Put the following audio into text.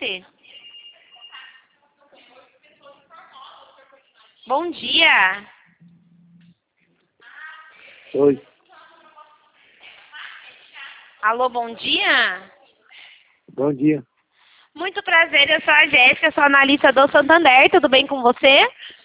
Alice? Bom dia. Oi. Alô, bom dia. Bom dia. Muito prazer, eu sou a Jéssica, sou analista do Santander, tudo bem com você?